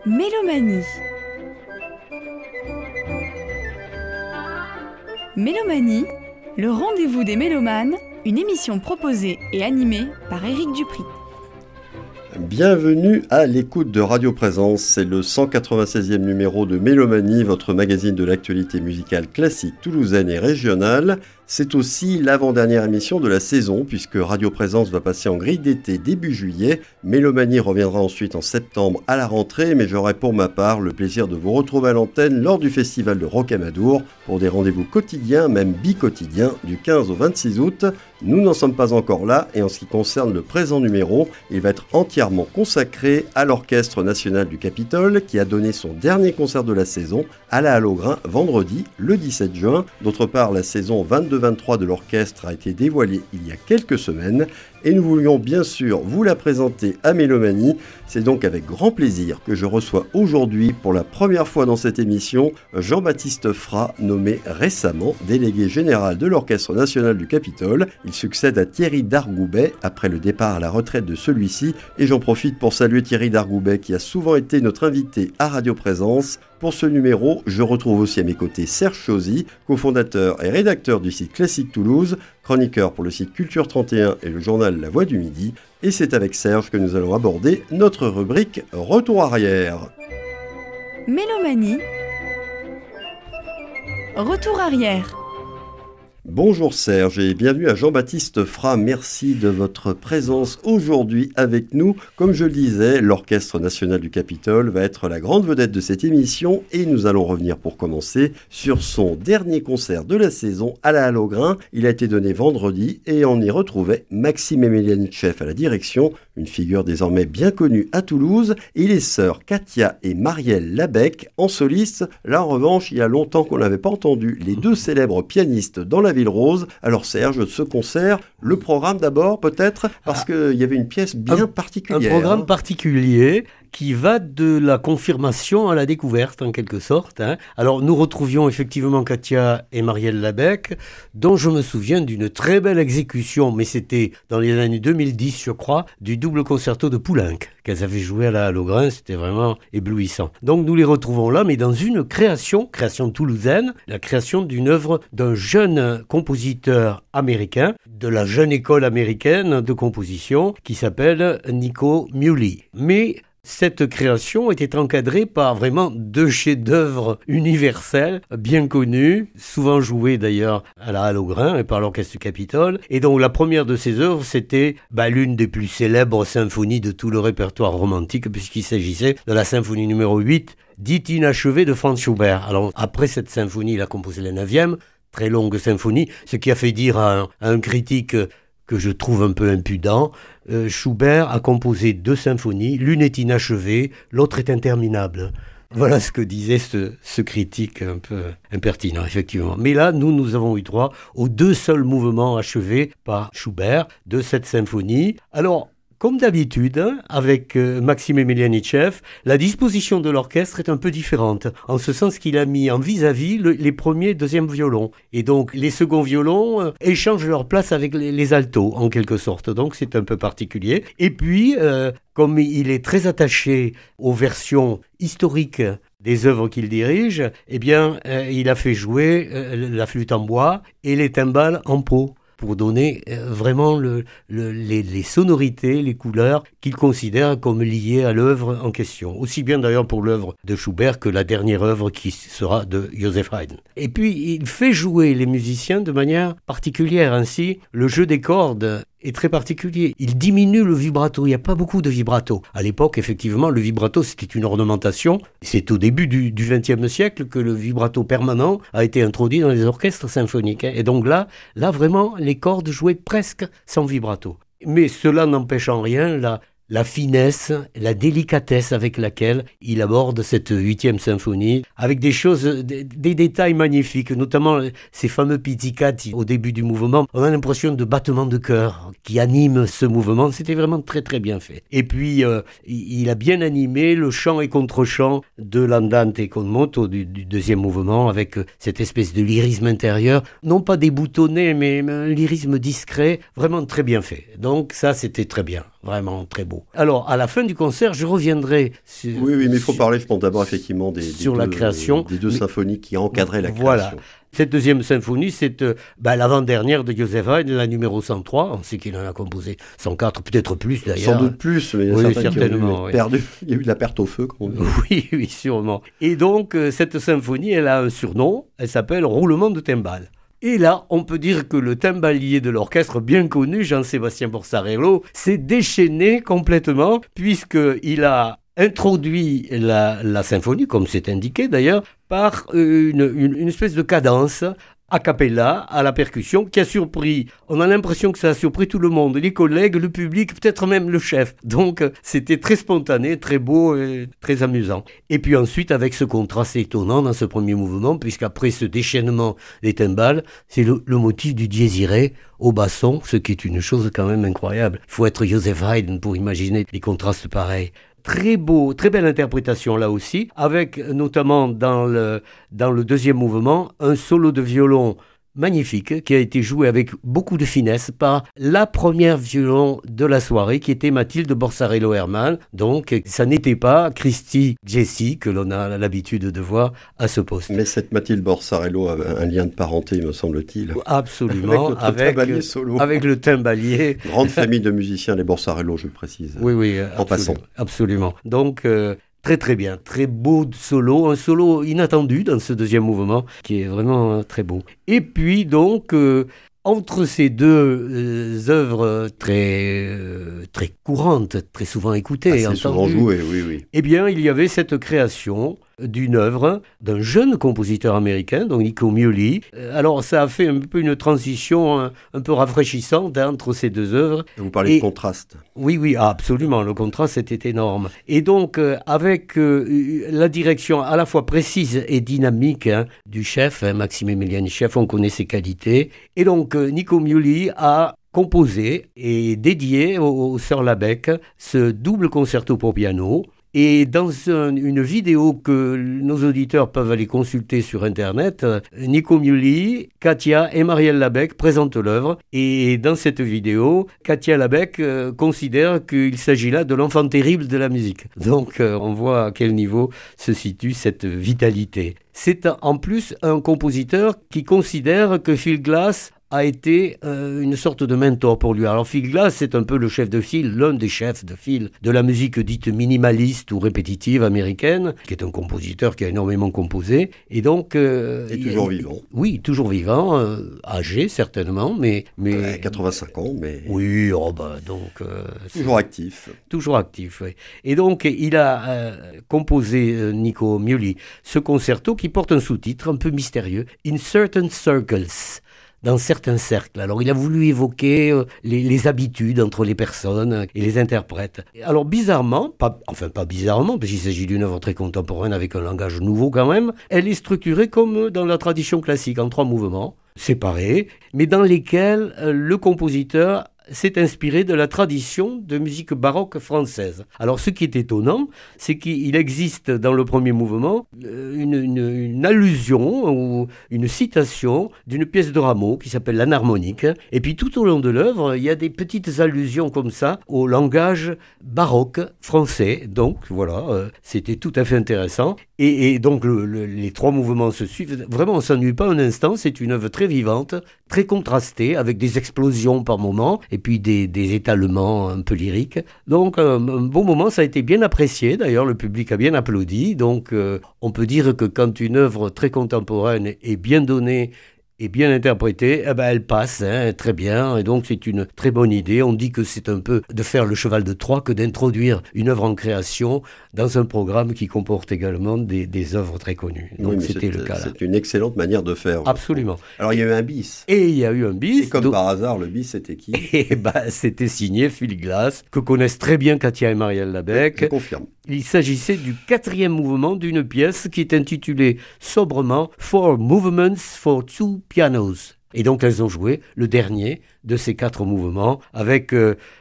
Mélomanie. Mélomanie, le rendez-vous des mélomanes, une émission proposée et animée par Éric Dupri. Bienvenue à l'écoute de Radio Présence, c'est le 196e numéro de Mélomanie, votre magazine de l'actualité musicale classique toulousaine et régionale. C'est aussi l'avant-dernière émission de la saison puisque Radio Présence va passer en grille d'été début juillet. Mélomanie reviendra ensuite en septembre à la rentrée, mais j'aurai pour ma part le plaisir de vous retrouver à l'antenne lors du festival de Rocamadour pour des rendez-vous quotidiens, même bi-quotidiens, du 15 au 26 août. Nous n'en sommes pas encore là et en ce qui concerne le présent numéro, il va être entièrement consacré à l'Orchestre National du Capitole qui a donné son dernier concert de la saison à la Halle aux Grains vendredi le 17 juin. D'autre part, la saison 22-23 de l'orchestre a été dévoilée il y a quelques semaines et nous voulions bien sûr vous la présenter à Mélomanie. C'est donc avec grand plaisir que je reçois aujourd'hui pour la première fois dans cette émission Jean-Baptiste Frat, nommé récemment délégué général de l'Orchestre National du Capitole. Il succède à Thierry Dargoubet après le départ à la retraite de celui-ci et j'en profite pour saluer Thierry Dargoubet qui a souvent été notre invité à Radio Présence. Pour ce numéro, je retrouve aussi à mes côtés Serge Chauzy, cofondateur et rédacteur du site Classique Toulouse, chroniqueur pour le site Culture 31 et le journal La Voix du Midi. Et c'est avec Serge que nous allons aborder notre rubrique Retour arrière. Mélomanie. Retour arrière. Bonjour Serge et bienvenue à Jean-Baptiste Frat. Merci de votre présence aujourd'hui avec nous. Comme je le disais, l'Orchestre National du Capitole va être la grande vedette de cette émission et nous allons revenir pour commencer sur son dernier concert de la saison à la Halle aux Grains. Il a été donné vendredi et on y retrouvait Maxime Emelianitchev à la direction, une figure désormais bien connue à Toulouse, et les sœurs Katia et Marielle Labec en soliste. Là en revanche, il y a longtemps qu'on n'avait pas entendu les deux célèbres pianistes dans la Ville Rose. Alors Serge, de ce concert, le programme d'abord peut-être, parce qu'il y avait une pièce bien particulière. Un programme particulier qui va de la confirmation à la découverte en quelque sorte. Alors nous retrouvions effectivement Katia et Marielle Labec, dont je me souviens d'une très belle exécution, mais c'était dans les années 2010 je crois, du double concerto de Poulenc qu'elles avaient joué à la Halle aux Grains, c'était vraiment éblouissant. Donc nous les retrouvons là, mais dans une création toulousaine, la création d'une œuvre d'un jeune compositeur américain, de la jeune école américaine de composition, qui s'appelle Nico Muhly. Mais cette création était encadrée par vraiment deux chefs-d'œuvre universels, bien connus, souvent joués d'ailleurs à la Halle aux Grains et par l'Orchestre du Capitole. Et donc la première de ces œuvres, c'était l'une des plus célèbres symphonies de tout le répertoire romantique, puisqu'il s'agissait de la symphonie numéro 8, dite inachevée de Franz Schubert. Alors après cette symphonie, il a composé la 9e, très longue symphonie, ce qui a fait dire à un critique que je trouve un peu impudent, Schubert a composé 2 symphonies, l'une est inachevée, l'autre est interminable. Voilà ce que disait ce critique un peu impertinent, effectivement. Mais là, nous avons eu droit aux 2 seuls mouvements achevés par Schubert de cette symphonie. Alors, comme d'habitude, avec Maxime Emelianitchev, la disposition de l'orchestre est un peu différente, en ce sens qu'il a mis en vis-à-vis les premiers et deuxièmes violons. Et donc, les seconds violons échangent leur place avec les altos, en quelque sorte. Donc, c'est un peu particulier. Et puis, comme il est très attaché aux versions historiques des œuvres qu'il dirige, eh bien, il a fait jouer la flûte en bois et les timbales en peau, pour donner vraiment les sonorités, les couleurs qu'il considère comme liées à l'œuvre en question. Aussi bien d'ailleurs pour l'œuvre de Schubert que la dernière œuvre qui sera de Joseph Haydn. Et puis il fait jouer les musiciens de manière particulière. Ainsi, le jeu des cordes est très particulier. Il diminue le vibrato. Il n'y a pas beaucoup de vibrato. À l'époque, effectivement, le vibrato, c'était une ornementation. C'est au début du XXe siècle que le vibrato permanent a été introduit dans les orchestres symphoniques. Et donc là, vraiment, les cordes jouaient presque sans vibrato. Mais cela n'empêche en rien la finesse, la délicatesse avec laquelle il aborde cette 8e symphonie, avec des choses, des détails magnifiques, notamment ces fameux pizzicati au début du mouvement. On a l'impression de battements de cœur qui animent ce mouvement. C'était vraiment très très bien fait. Et puis, il a bien animé le chant et contre-chant de l'Andante con moto du 2e mouvement, avec cette espèce de lyrisme intérieur, non pas déboutonné, mais un lyrisme discret, vraiment très bien fait. Donc ça, c'était très bien, vraiment très beau. beau. Alors, à la fin du concert, je reviendrai Oui, mais il faut parler, je pense, d'abord effectivement sur la création. Des deux symphonies qui encadraient la création. Voilà. Cette deuxième symphonie, c'est l'avant-dernière de Joseph Haydn, la numéro 103. On sait qu'il en a composé 104, peut-être plus d'ailleurs. Sans doute plus, mais oui, certainement. Il y a eu de la perte au feu, comme on dit. Oui, sûrement. Et donc, cette symphonie, elle a un surnom, elle s'appelle Roulement de timbales. Et là, on peut dire que le timbalier de l'orchestre bien connu, Jean-Sébastien Borsarello, s'est déchaîné complètement, puisqu'il a introduit la symphonie, comme c'est indiqué d'ailleurs, par une espèce de cadence a cappella, à la percussion, qui a surpris. On a l'impression que ça a surpris tout le monde, les collègues, le public, peut-être même le chef. Donc, c'était très spontané, très beau et très amusant. Et puis ensuite, avec ce contraste étonnant dans ce premier mouvement, puisqu'après ce déchaînement des timbales, c'est le motif du dies irae au basson, ce qui est une chose quand même incroyable. Il faut être Joseph Haydn pour imaginer des contrastes pareils. Très beau, très belle interprétation là aussi, avec notamment dans le deuxième mouvement, un solo de violon magnifique qui a été joué avec beaucoup de finesse par la première violon de la soirée qui était Mathilde Borsarello-Hermann. Donc ça n'était pas Christy Jessie que l'on a l'habitude de voir à ce poste. Mais cette Mathilde Borsarello avait un lien de parenté, me semble-t-il. Absolument, avec le timbalier. Grande famille de musiciens, les Borsarello, je le précise. Oui, en passant. Absolument. Donc très très bien, très beau solo, un solo inattendu dans ce deuxième mouvement qui est vraiment très beau. Et puis donc entre ces deux œuvres très courantes, très souvent écoutées, souvent jouées, oui. Eh bien, il y avait cette création d'une œuvre d'un jeune compositeur américain, donc Nico Muhly. Alors, ça a fait un peu une transition un peu rafraîchissante entre ces deux œuvres. Vous parlez de contraste. Oui, absolument. Le contraste était énorme. Et donc, avec la direction à la fois précise et dynamique du chef, Maximilien Chef, on connaît ses qualités. Et donc, Nico Muhly a composé et dédié aux sœurs Labec ce double concerto pour piano. Et dans une vidéo que nos auditeurs peuvent aller consulter sur Internet, Nico Muhly, Katia et Marielle Labec présentent l'œuvre. Et dans cette vidéo, Katia Labec considère qu'il s'agit là de l'enfant terrible de la musique. Donc on voit à quel niveau se situe cette vitalité. C'est en plus un compositeur qui considère que Phil Glass a été une sorte de mentor pour lui. Alors Phil Glass, c'est un peu le chef de file, l'un des chefs de file de la musique dite minimaliste ou répétitive américaine, qui est un compositeur qui a énormément composé. Et donc... Et toujours vivant. Oui, toujours vivant, âgé certainement, mais... 85 ans, mais... Oui, toujours actif. Toujours actif, oui. Et donc, il a composé, Nico Muhly, ce concerto qui porte un sous-titre un peu mystérieux, « In Certain Circles ». Dans certains cercles. Alors, il a voulu évoquer les habitudes entre les personnes et les interprètes. Alors, bizarrement, pas bizarrement, parce qu'il s'agit d'une œuvre très contemporaine avec un langage nouveau quand même, elle est structurée comme dans la tradition classique, en 3 mouvements, séparés, mais dans lesquels le compositeur s'est inspiré de la tradition de musique baroque française. Alors, ce qui est étonnant, c'est qu'il existe dans le premier mouvement une allusion ou une citation d'une pièce de Rameau qui s'appelle l'Anharmonique. Et puis, tout au long de l'œuvre, il y a des petites allusions comme ça au langage baroque français. Donc, voilà, c'était tout à fait intéressant. Et donc, les 3 mouvements se suivent. Vraiment, on ne s'ennuie pas un instant. C'est une œuvre très vivante, très contrastée, avec des explosions par moments, et puis des étalements un peu lyriques. Donc, un bon moment, ça a été bien apprécié. D'ailleurs, le public a bien applaudi. Donc, on peut dire que quand une œuvre très contemporaine est bien donnée, et bien interprétée, elle passe très bien, et donc c'est une très bonne idée. On dit que c'est un peu de faire le cheval de Troie que d'introduire une œuvre en création dans un programme qui comporte également des œuvres très connues. Donc oui, c'était le cas là. C'est une excellente manière de faire. Absolument. Alors il y a eu un bis. Et il y a eu un bis. Et comme par hasard, le bis c'était qui? C'était signé Phil Glass, que connaissent très bien Katia et Marielle Labec. Je confirme. Il s'agissait du 4e mouvement d'une pièce qui est intitulée sobrement « Four Movements for Two Pianos ». Et donc elles ont joué le dernier de ces 4 mouvements, avec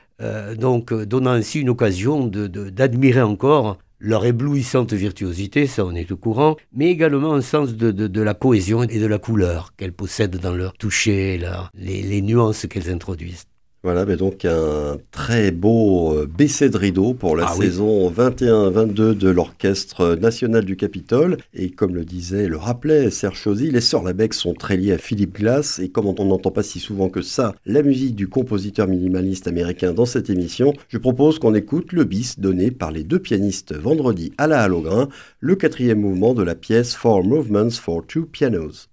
donc donnant ainsi une occasion d'admirer encore leur éblouissante virtuosité, ça on est au courant, mais également un sens de la cohésion et de la couleur qu'elles possèdent dans leur toucher, les nuances qu'elles introduisent. Voilà, mais donc un très beau baisser de rideau pour la saison 21-22 de l'Orchestre National du Capitole. Et comme le disait, le rappelait Serge Chauzy, les Sœurs Labec sont très liées à Philip Glass. Et comme on n'entend pas si souvent que ça la musique du compositeur minimaliste américain dans cette émission, je propose qu'on écoute le bis donné par les deux pianistes vendredi à la Halle au Grain, le 4e mouvement de la pièce Four Movements for Two Pianos.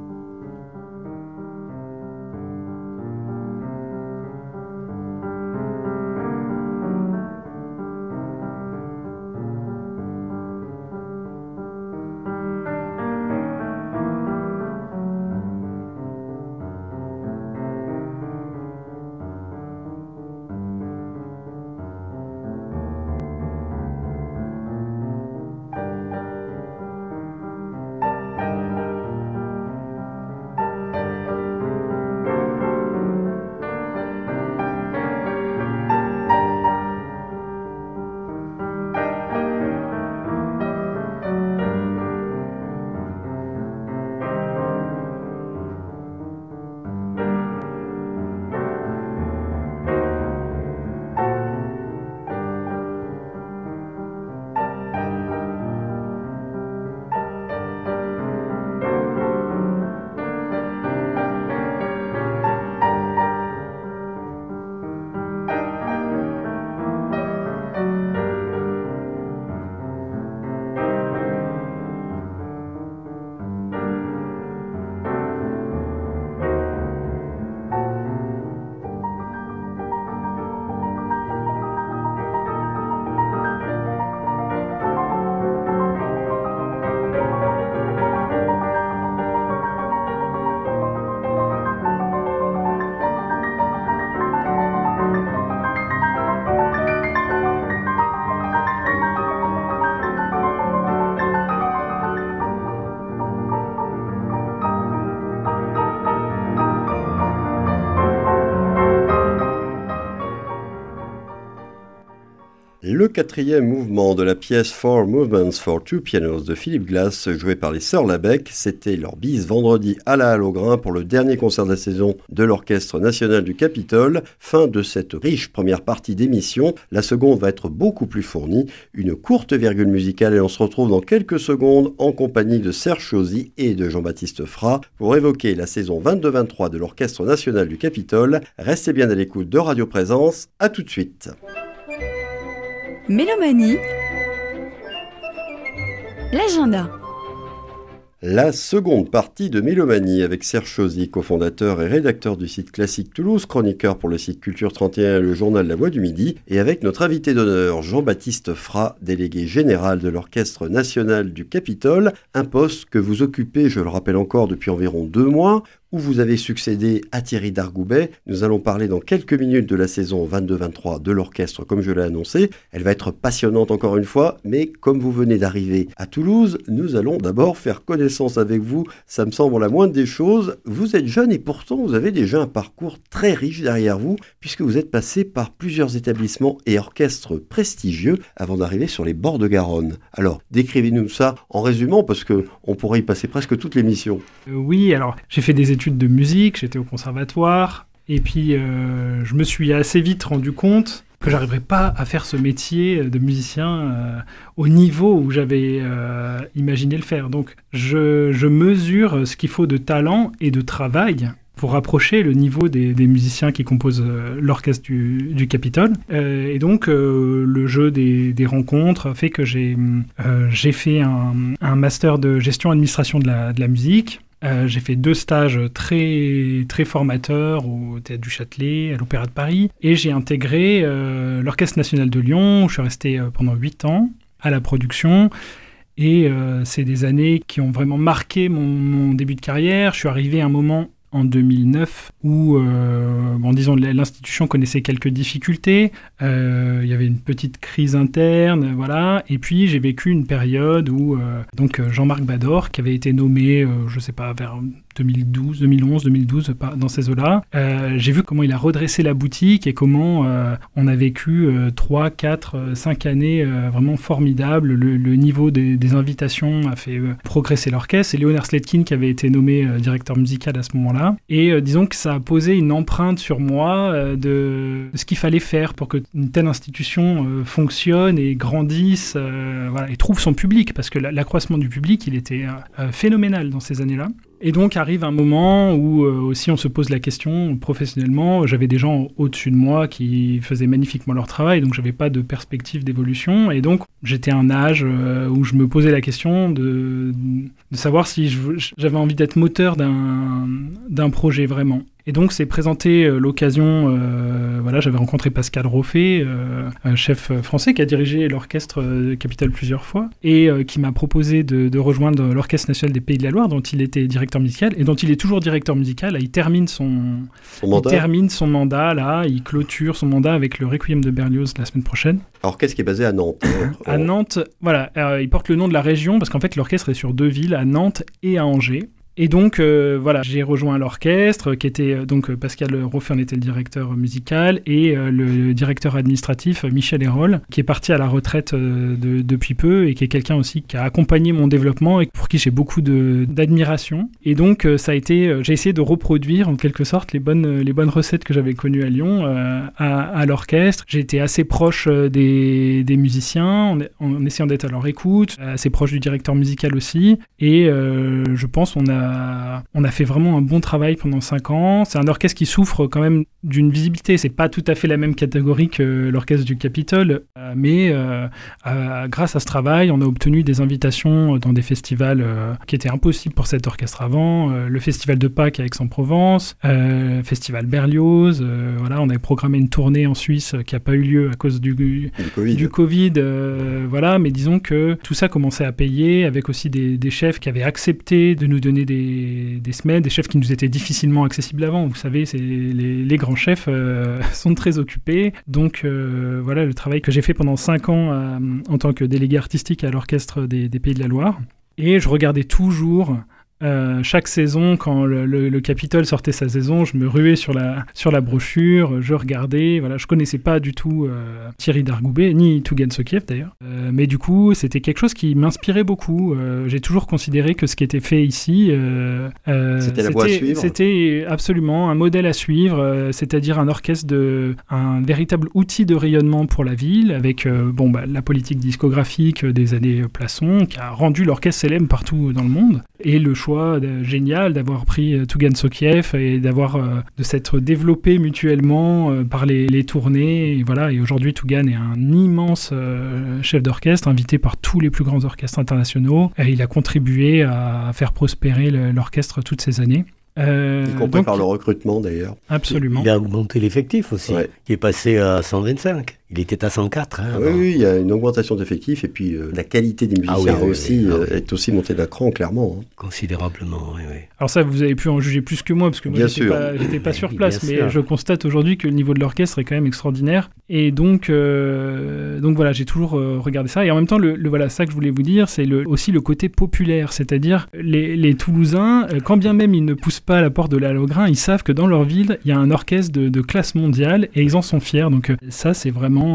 Le 4e mouvement de la pièce Four Movements for Two Pianos de Philip Glass, joué par les Sœurs Labec, c'était leur bis vendredi à la Halle au Grain pour le dernier concert de la saison de l'Orchestre National du Capitole. Fin de cette riche première partie d'émission. La seconde va être beaucoup plus fournie. Une courte virgule musicale et on se retrouve dans quelques secondes en compagnie de Serge Chauzy et de Jean-Baptiste Frat pour évoquer la saison 22-23 de l'Orchestre National du Capitole. Restez bien à l'écoute de Radio Présence. À tout de suite. Mélomanie, l'agenda. La seconde partie de Mélomanie avec Serge Chauzy, cofondateur et rédacteur du site Classique Toulouse, chroniqueur pour le site Culture 31 et le journal La Voix du Midi, et avec notre invité d'honneur Jean-Baptiste Frat, délégué général de l'Orchestre National du Capitole, un poste que vous occupez, je le rappelle encore, depuis environ 2 mois, où vous avez succédé à Thierry Dargoubet. Nous allons parler dans quelques minutes de la saison 22-23 de l'orchestre, comme je l'ai annoncé. Elle va être passionnante encore une fois, mais comme vous venez d'arriver à Toulouse, nous allons d'abord faire connaissance avec vous. Ça me semble la moindre des choses. Vous êtes jeune et pourtant vous avez déjà un parcours très riche derrière vous, puisque vous êtes passé par plusieurs établissements et orchestres prestigieux avant d'arriver sur les bords de Garonne. Alors, décrivez-nous ça en résumant, parce qu'on pourrait y passer presque toute l'émission. Oui, alors j'ai fait des études de musique, j'étais au conservatoire, et puis je me suis assez vite rendu compte que j'arriverais pas à faire ce métier de musicien au niveau où j'avais imaginé le faire. Donc je mesure ce qu'il faut de talent et de travail pour rapprocher le niveau des musiciens qui composent l'orchestre du Capitole. Et donc, le jeu des rencontres fait que j'ai fait un master de gestion administration de la musique. J'ai fait 2 stages très, très formateurs au Théâtre du Châtelet, à l'Opéra de Paris. Et j'ai intégré l'Orchestre National de Lyon, où je suis resté pendant 8 ans à la production. Et c'est des années qui ont vraiment marqué mon début de carrière. Je suis arrivé à un moment en 2009 où, disons, l'institution connaissait quelques difficultés. Il y avait une petite crise interne, voilà. Et puis, j'ai vécu une période où Jean-Marc Bador, qui avait été nommé, je ne sais pas, vers 2012, 2011, 2012, dans ces eaux-là. J'ai vu comment il a redressé la boutique et comment on a vécu 3, 4, 5 années vraiment formidables. Le niveau des invitations a fait progresser l'orchestre. C'est Leonard Sletkin qui avait été nommé directeur musical à ce moment-là. Et disons que ça a posé une empreinte sur moi de ce qu'il fallait faire pour qu'une telle institution fonctionne et grandisse et trouve son public. Parce que l'accroissement du public, il était phénoménal dans ces années-là. Et donc arrive un moment où aussi on se pose la question professionnellement. J'avais des gens au-dessus de moi qui faisaient magnifiquement leur travail, donc j'avais pas de perspective d'évolution. Et donc j'étais à un âge où je me posais la question de savoir si j'avais envie d'être moteur d'un projet vraiment. Et donc s'est présenté l'occasion, j'avais rencontré Pascal Roffet, un chef français qui a dirigé l'orchestre Capitole plusieurs fois, et qui m'a proposé de rejoindre l'Orchestre national des Pays de la Loire, dont il était directeur musical, et dont il est toujours directeur musical. Là, il termine son mandat, là, il clôture son mandat avec le Requiem de Berlioz la semaine prochaine. Orchestre qui est basé à Nantes. À Nantes, voilà, il porte le nom de la région, parce qu'en fait l'orchestre est sur 2 villes, à Nantes et à Angers. Et donc, j'ai rejoint l'orchestre, qui était, donc, Pascal Roffet en était le directeur musical, et le directeur administratif, Michel Hérol, qui est parti à la retraite depuis peu, et qui est quelqu'un aussi qui a accompagné mon développement, et pour qui j'ai beaucoup d'admiration. Et donc, j'ai essayé de reproduire, en quelque sorte, les bonnes recettes que j'avais connues à Lyon, à l'orchestre. J'ai été assez proche des musiciens, en essayant d'être à leur écoute, assez proche du directeur musical aussi, et je pense on a fait vraiment un bon travail pendant 5 ans. C'est un orchestre qui souffre quand même d'une visibilité. C'est pas tout à fait la même catégorie que l'orchestre du Capitole, mais grâce à ce travail, on a obtenu des invitations dans des festivals qui étaient impossibles pour cet orchestre avant. Le festival de Pâques à Aix-en-Provence, festival Berlioz. On avait programmé une tournée en Suisse qui n'a pas eu lieu à cause du Covid. Mais disons que tout ça commençait à payer, avec aussi des chefs qui avaient accepté de nous donner des semaines, des chefs qui nous étaient difficilement accessibles avant. Vous savez, les grands chefs sont très occupés. Donc le travail que j'ai fait pendant 5 ans en tant que délégué artistique à l'Orchestre des Pays de la Loire. Et je regardais toujours chaque saison, quand le Capitole sortait sa saison, je me ruais sur la brochure, je regardais, je connaissais pas du tout Thierry Dargoubet, ni Tougan Sokiev d'ailleurs, mais du coup c'était quelque chose qui m'inspirait beaucoup. J'ai toujours considéré que ce qui était fait ici, c'était la voie à suivre. C'était absolument un modèle à suivre, c'est-à-dire un orchestre un véritable outil de rayonnement pour la ville, avec la politique discographique des années Plasson, qui a rendu l'orchestre célèbre partout dans le monde, et le choix génial d'avoir pris Tougan Sokiev et de s'être développé mutuellement par les tournées. Et aujourd'hui, Tougan est un immense chef d'orchestre, invité par tous les plus grands orchestres internationaux. Et il a contribué à faire prospérer l'orchestre toutes ces années. Y compris par le recrutement d'ailleurs. Absolument. Il a augmenté l'effectif aussi, qui est passé à 125. Il était à 104. Oui, il y a une augmentation d'effectifs, et puis la qualité des musiciens est aussi montée d'un cran, clairement. Considérablement, oui. Alors ça, vous avez pu en juger plus que moi, parce que moi, j'étais pas sur place, mais je constate aujourd'hui que le niveau de l'orchestre est quand même extraordinaire. Et donc voilà, j'ai toujours regardé ça. Et en même temps, ça que je voulais vous dire, c'est aussi le côté populaire, c'est-à-dire les Toulousains, quand bien même ils ne poussent pas à la porte de la Logrin, ils savent que dans leur ville, il y a un orchestre de classe mondiale, et ils en sont fiers. Donc ça, c'est vraiment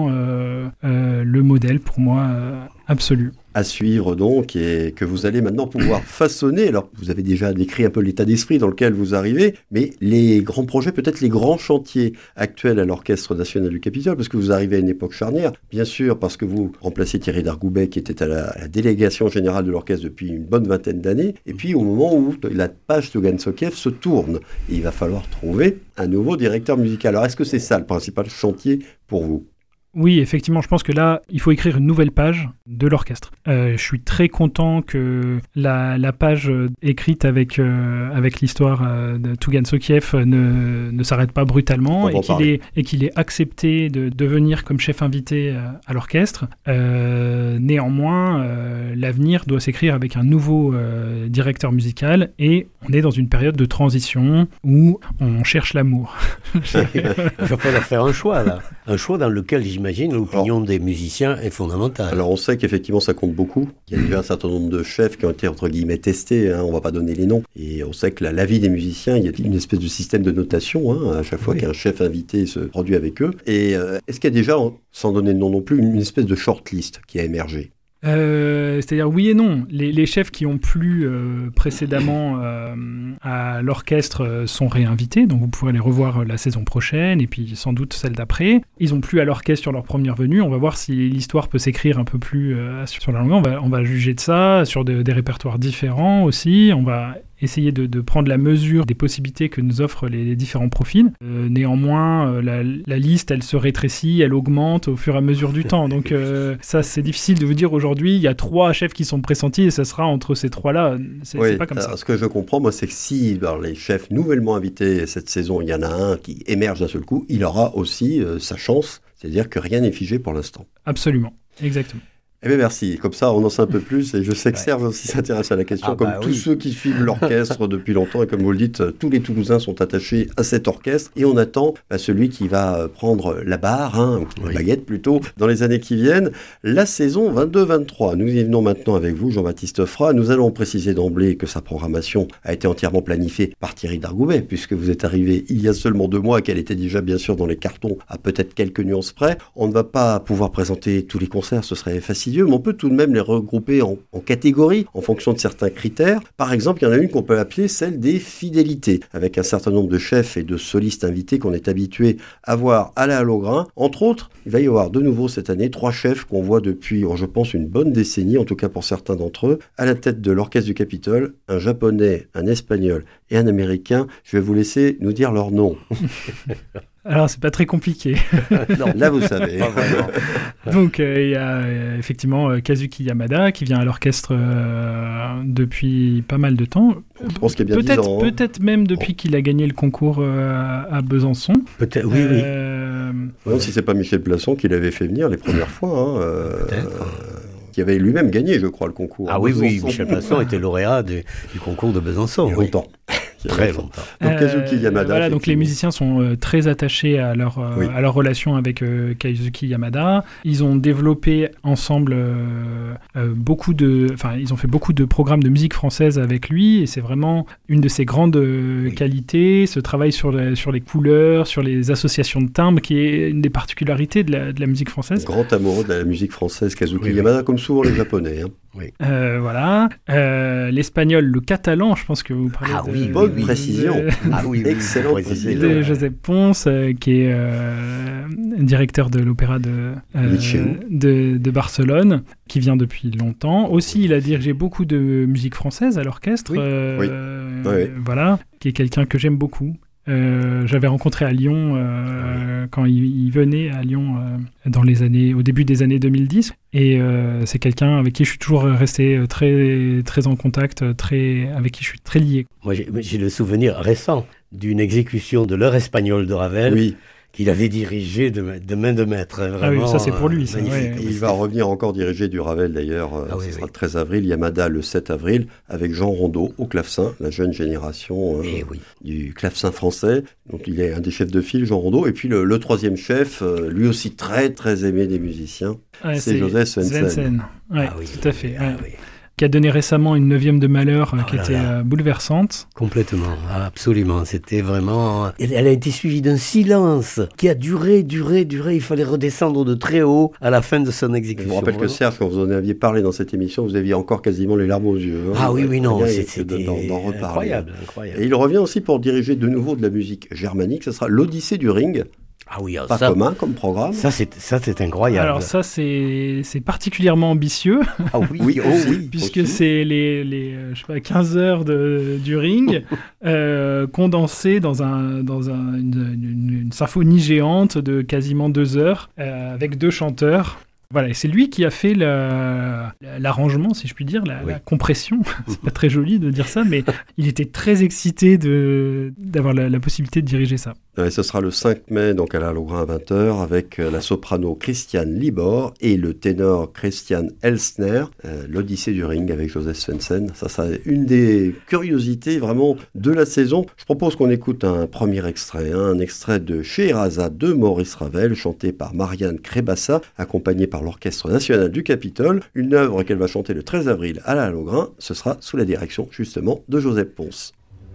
le modèle pour moi absolu. À suivre donc, et que vous allez maintenant pouvoir façonner. Alors, vous avez déjà décrit un peu l'état d'esprit dans lequel vous arrivez, mais les grands projets, peut-être les grands chantiers actuels à l'Orchestre national du Capitole, parce que vous arrivez à une époque charnière, bien sûr, parce que vous remplacez Thierry Dargoubet, qui était à la délégation générale de l'orchestre depuis une bonne vingtaine d'années, et puis au moment où la page Tougan Sokiev se tourne, et il va falloir trouver un nouveau directeur musical. Alors, est-ce que c'est ça le principal chantier pour vous ? Oui, effectivement, je pense que là, il faut écrire une nouvelle page de l'orchestre. Je suis très content que la page écrite avec l'histoire de Tougan Sokiev ne s'arrête pas brutalement, et qu'il ait accepté de venir comme chef invité à l'orchestre. Néanmoins, l'avenir doit s'écrire avec un nouveau directeur musical, et on est dans une période de transition où on cherche l'amour. Il va falloir faire un choix, là. Un choix dans lequel, j'imagine, j'imagine, l'opinion des musiciens est fondamentale. Alors on sait qu'effectivement ça compte beaucoup. Il y a eu un certain nombre de chefs qui ont été entre guillemets testés, on va pas donner les noms. Et on sait que l'avis des musiciens, il y a une espèce de système de notation à chaque fois qu'un chef invité se produit avec eux. Et est-ce qu'il y a déjà, sans donner de nom non plus, une espèce de shortlist qui a émergé ? C'est-à-dire oui et non. Les chefs qui ont plu précédemment à l'orchestre sont réinvités, donc vous pourrez les revoir la saison prochaine et puis sans doute celle d'après. Ils ont plu à l'orchestre sur leur première venue. On va voir si l'histoire peut s'écrire un peu plus sur la longueur. On va juger de ça sur des répertoires différents aussi. On va essayer de prendre la mesure des possibilités que nous offrent les différents profils. Néanmoins, la liste, elle se rétrécit, elle augmente au fur et à mesure du temps. Donc ça, c'est difficile de vous dire aujourd'hui, il y a 3 chefs qui sont pressentis et ça sera entre ces 3-là. C'est pas comme ça. Ce que je comprends, moi, c'est que si les chefs nouvellement invités cette saison, il y en a un qui émerge d'un seul coup, il aura aussi sa chance. C'est-à-dire que rien n'est figé pour l'instant. Absolument, exactement. Eh bien merci, comme ça on en sait un peu plus et je sais que Serge aussi s'intéresse à la question, tous ceux qui suivent l'orchestre depuis longtemps et comme vous le dites, tous les Toulousains sont attachés à cet orchestre et on attend celui qui va prendre la barre, la baguette plutôt, dans les années qui viennent, la saison 22-23. Nous y venons maintenant avec vous Jean-Baptiste Fra, nous allons préciser d'emblée que sa programmation a été entièrement planifiée par Thierry Dargoubet puisque vous êtes arrivé il y a seulement 2 mois, qu'elle était déjà bien sûr dans les cartons à peut-être quelques nuances près. On ne va pas pouvoir présenter tous les concerts, ce serait facile. Mais on peut tout de même les regrouper en catégories en fonction de certains critères. Par exemple, il y en a une qu'on peut appeler celle des fidélités, avec un certain nombre de chefs et de solistes invités qu'on est habitué à voir à la Halograin. Entre autres, il va y avoir de nouveau cette année 3 chefs qu'on voit depuis, je pense, une bonne décennie, en tout cas pour certains d'entre eux, à la tête de l'Orchestre du Capitole, un Japonais, un Espagnol et un Américain. Je vais vous laisser nous dire leurs noms. Alors, c'est pas très compliqué. Non, là, vous savez. Donc, il y a effectivement Kazuki Yamada qui vient à l'orchestre depuis pas mal de temps. Je pense qu'il y a bien 10 ans. Peut-être même depuis qu'il a gagné le concours à Besançon. Peut-être, oui. Non, si c'est pas Michel Plasson qui l'avait fait venir les premières fois. Peut-être. Qui avait lui-même gagné, je crois, le concours. Ah oui, Michel Plasson était lauréat du concours de Besançon. Il y a longtemps. Très longtemps. Donc Kazuki Yamada. Voilà, donc les musiciens sont très attachés à leur relation avec Kazuki Yamada. Ils ont développé ensemble ils ont fait beaucoup de programmes de musique française avec lui et c'est vraiment une de ses grandes qualités, ce travail sur les couleurs, sur les associations de timbres qui est une des particularités de la musique française. Grand amoureux de la musique française, Kazuki Yamada, comme souvent les Japonais. Oui. Voilà. L'espagnol, le catalan, je pense que vous parlez bonne précision. Excellente précision. De Josep Pons, qui est directeur de l'opéra de Barcelone, qui vient depuis longtemps. Aussi, il a dirigé beaucoup de musique française à l'orchestre. Voilà, qui est quelqu'un que j'aime beaucoup. J'avais rencontré à Lyon quand il venait à Lyon au début des années 2010 et c'est quelqu'un avec qui je suis toujours resté très, très en contact, avec qui je suis très lié. Moi j'ai le souvenir récent d'une exécution de l'heure espagnole de Ravel. Qu'il avait dirigé de main de maître. Vraiment, ça c'est pour lui. Ça, il va revenir encore diriger du Ravel d'ailleurs. Ce sera le 13 avril, Yamada le 7 avril, avec Jean Rondeau au clavecin, la jeune génération du clavecin français. Donc il est un des chefs de file, Jean Rondeau. Et puis le troisième chef, lui aussi très très aimé des musiciens, c'est Joseph Svensen. Tout à fait. Qui a donné récemment une 9e de Malheur qui était bouleversante. Complètement, absolument. C'était vraiment... Elle a été suivie d'un silence qui a duré. Il fallait redescendre de très haut à la fin de son exécution. Je me rappelle que Serge, quand vous en aviez parlé dans cette émission, vous aviez encore quasiment les larmes aux yeux. C'était incroyable. Et il revient aussi pour diriger de nouveau de la musique germanique. Ce sera l'Odyssée du Ring. Pas commun comme programme. Ça c'est incroyable. Alors ça c'est particulièrement ambitieux. Puisque c'est les 15 heures du Ring condensées dans une symphonie géante de quasiment 2 heures avec 2 chanteurs. Voilà, et c'est lui qui a fait l'arrangement, si je puis dire, la compression. C'est pas très joli de dire ça, mais il était très excité d'avoir la possibilité de diriger ça. Et ce sera le 5 mai, donc à la Lougrain à 20h, avec la soprano Christiane Libor et le ténor Christian Elsner, l'Odyssée du ring avec Joseph Svendsen. Ça c'est une des curiosités vraiment de la saison. Je propose qu'on écoute un premier extrait, un extrait de Scheherazade de Maurice Ravel, chanté par Marianne Crébassa, accompagnée par l'Orchestre National du Capitole, une œuvre qu'elle va chanter le 13 avril à la Lougrain. Ce sera sous la direction justement de Joseph Pons.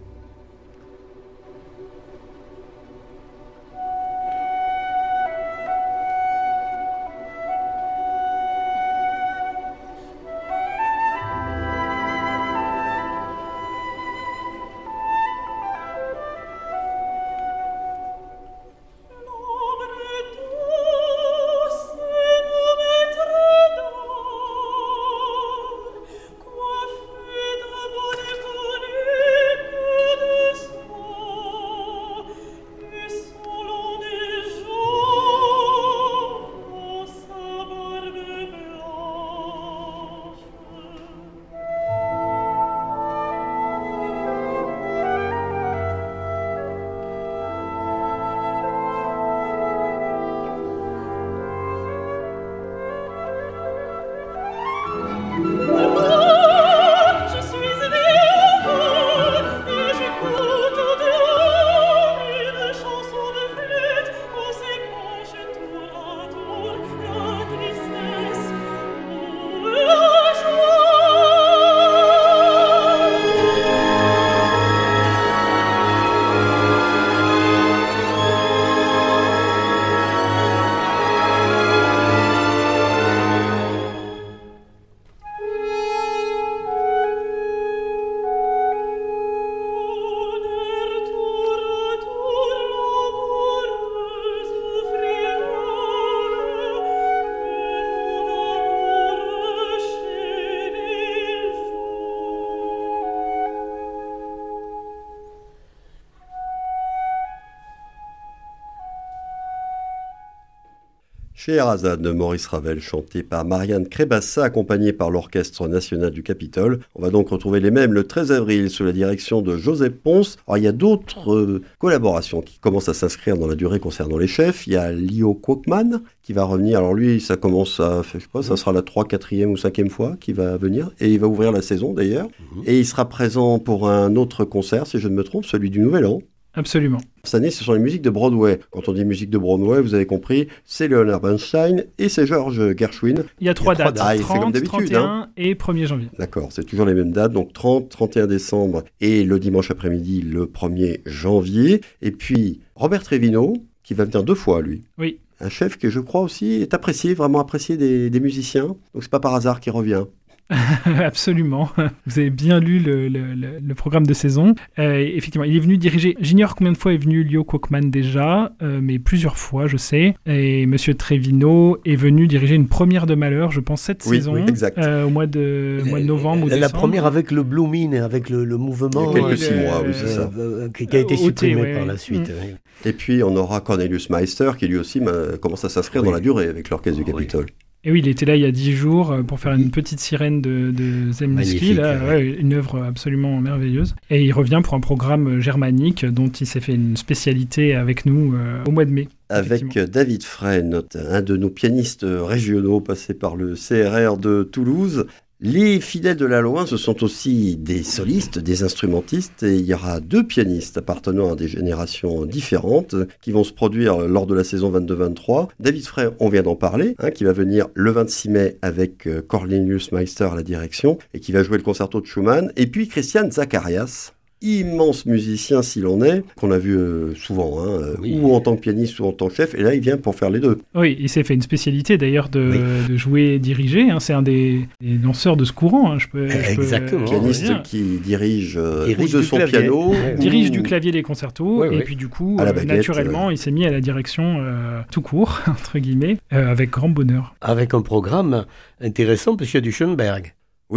Scheherazade de Maurice Ravel, chanté par Marianne Crébassa, accompagnée par l'Orchestre National du Capitole. On va donc retrouver les mêmes le 13 avril sous la direction de Joseph Pons. Alors, il y a d'autres collaborations qui commencent à s'inscrire dans la durée concernant les chefs. Il y a Leo Kochman qui va revenir. Alors lui, ça commence à, je sais pas, ça sera la 3, 4e ou 5e fois qu'il va venir. Et il va ouvrir la saison d'ailleurs. Et il sera présent pour un autre concert, si je ne me trompe, celui du Nouvel An. Absolument. Cette année, ce sont les musiques de Broadway. Quand on dit musique de Broadway, vous avez compris, c'est Leonard Bernstein et c'est George Gershwin. Il y a 3 dates, 30, 31 hein. Et 1er janvier. D'accord, c'est toujours les mêmes dates, donc 30, 31 décembre et le dimanche après-midi, le 1er janvier. Et puis, Robert Trevino, qui va venir 2 fois, lui. Oui. Un chef qui, je crois aussi, est apprécié, vraiment apprécié des musiciens. Donc, c'est pas par hasard qu'il revient. Absolument. Vous avez bien lu le programme de saison. Effectivement, il est venu diriger. J'ignore combien de fois est venu Leo Kochman déjà, mais plusieurs fois, je sais. Et Monsieur Trevino est venu diriger une première de Malheur, je pense, cette saison. Oui, exact. Au mois de novembre ou décembre. La première avec le Blooming, avec le mouvement. Il y a quelques 6 mois, oui, c'est ça. Qui a été supprimé par la suite. Oui. Et puis, on aura Cornelius Meister, qui lui aussi commence à s'inscrire dans la durée avec l'Orchestre du Capitole. Et oui, il était là il y a 10 jours pour faire une petite sirène de Zemlinsky, une œuvre absolument merveilleuse. Et il revient pour un programme germanique dont il s'est fait une spécialité avec nous au mois de mai. Avec David Fresne, un de nos pianistes régionaux passés par le CRR de Toulouse. Les fidèles de la Lougrain, ce sont aussi des solistes, des instrumentistes, et il y aura 2 pianistes appartenant à des générations différentes qui vont se produire lors de la saison 22-23. David Frey, on vient d'en parler, qui va venir le 26 mai avec Cornelius Meister à la direction et qui va jouer le concerto de Schumann. Et puis Christian Zacharias, immense musicien s'il en est, qu'on a vu souvent, ou en tant que pianiste ou en tant que chef, et là il vient pour faire les 2. Oui, il s'est fait une spécialité d'ailleurs de jouer et diriger, c'est un des danseurs de ce courant. Exactement. Pianiste qui dirige de son clavier. Piano. Dirige du clavier des concertos, et puis du coup, naturellement, il s'est mis à la direction tout court, entre guillemets, avec grand bonheur. Avec un programme intéressant, parce qu'il y a du Schoenberg. Oui.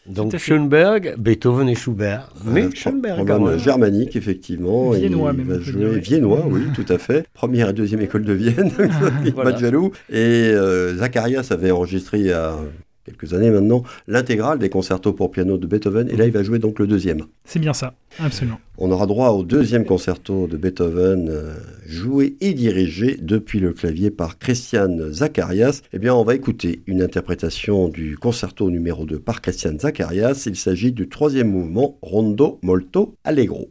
Donc Tout à fait. Schoenberg, Beethoven et Schubert. Mais Schoenberg, quand Programme même. germanique, effectivement. Viennois, il même, va on peut jouer dire. viennois, oui, tout à fait. Première et deuxième école de Vienne, Voilà. pas de jaloux. Et Zacharias avait enregistré il y a quelques années maintenant l'intégrale des concertos pour piano de Beethoven. Et là, il va jouer donc le deuxième. C'est bien ça, absolument. On aura droit au deuxième concerto de Beethoven, joué et dirigé depuis le clavier par Christian Zacharias. Eh bien, on va écouter une interprétation du concerto numéro 2 par Christian Zacharias. Il s'agit du troisième mouvement, Rondo Molto Allegro.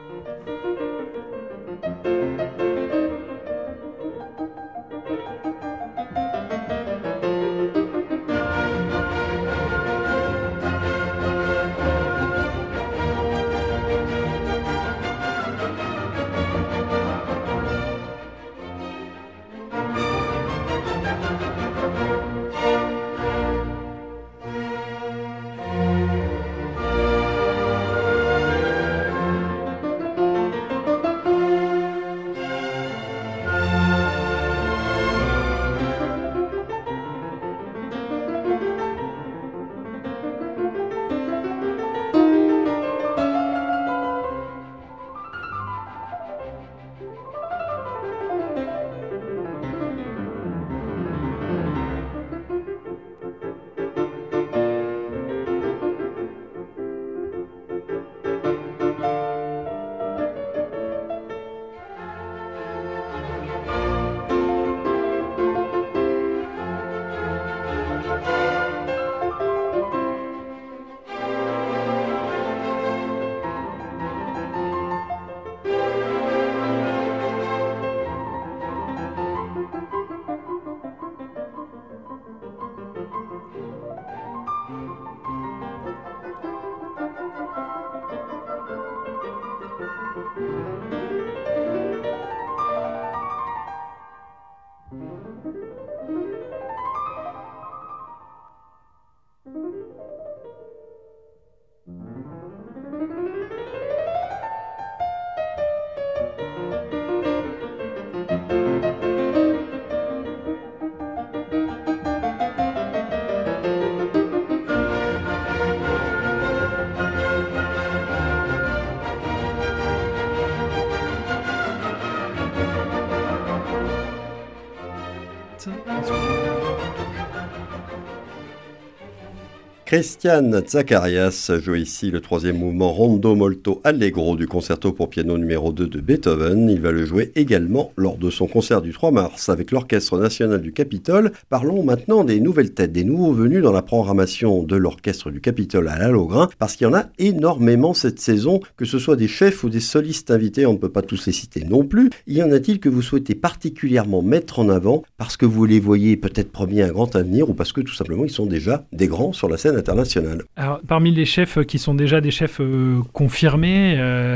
Christian Zacharias joue ici le troisième mouvement Rondo Molto Allegro du concerto pour piano numéro 2 de Beethoven. Il va le jouer également lors de son concert du 3 mars avec l'Orchestre National du Capitole. Parlons maintenant des nouvelles têtes, des nouveaux venus dans la programmation de l'Orchestre du Capitole à l'Hallogrin, parce qu'il y en a énormément cette saison, que ce soit des chefs ou des solistes invités, on ne peut pas tous les citer non plus. Y en a-t-il que vous souhaitez particulièrement mettre en avant parce que vous les voyez peut-être promis un grand avenir ou parce que tout simplement ils sont déjà des grands sur la scène internationale? Alors, parmi les chefs qui sont déjà des chefs confirmés,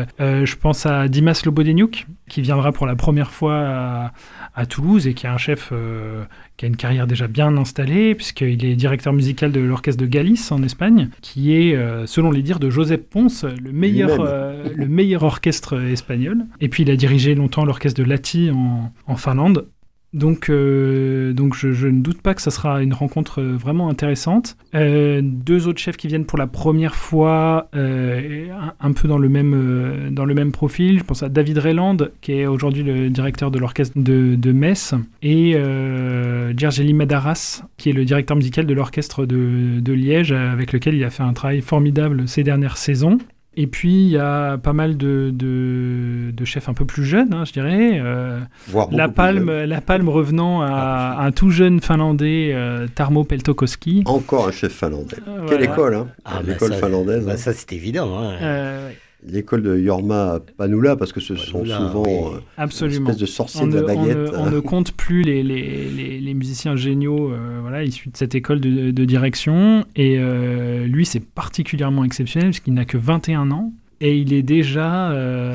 je pense à Dimas Lobodeniuk, qui viendra pour la première fois à Toulouse et qui est un chef qui a une carrière déjà bien installée, puisqu'il est directeur musical de l'orchestre de Galice en Espagne, qui est, selon les dires de Josep Pons, le meilleur orchestre espagnol. Et puis il a dirigé longtemps l'orchestre de Lahti en Finlande. Donc je ne doute pas que ça sera une rencontre vraiment intéressante. Deux autres chefs qui viennent pour la première fois, un peu dans le même profil. Je pense à David Rayland, qui est aujourd'hui le directeur de l'orchestre de Metz, et Gergely Madaras, qui est le directeur musical de l'orchestre de Liège, avec lequel il a fait un travail formidable ces dernières saisons. Et puis, il y a pas mal de chefs un peu plus jeunes, je dirais. La Palme revenant à un tout jeune Finlandais, Tarmo Peltokoski. Encore un chef finlandais. Quelle école, hein? L'école finlandaise. Ça, c'est évident. L'école de Jorma Panula, parce que ce sont souvent une espèce de sorciers de la baguette. On ne compte plus les musiciens géniaux issus de cette école de direction. Et lui, c'est particulièrement exceptionnel, parce qu'il n'a que 21 ans. Et il est déjà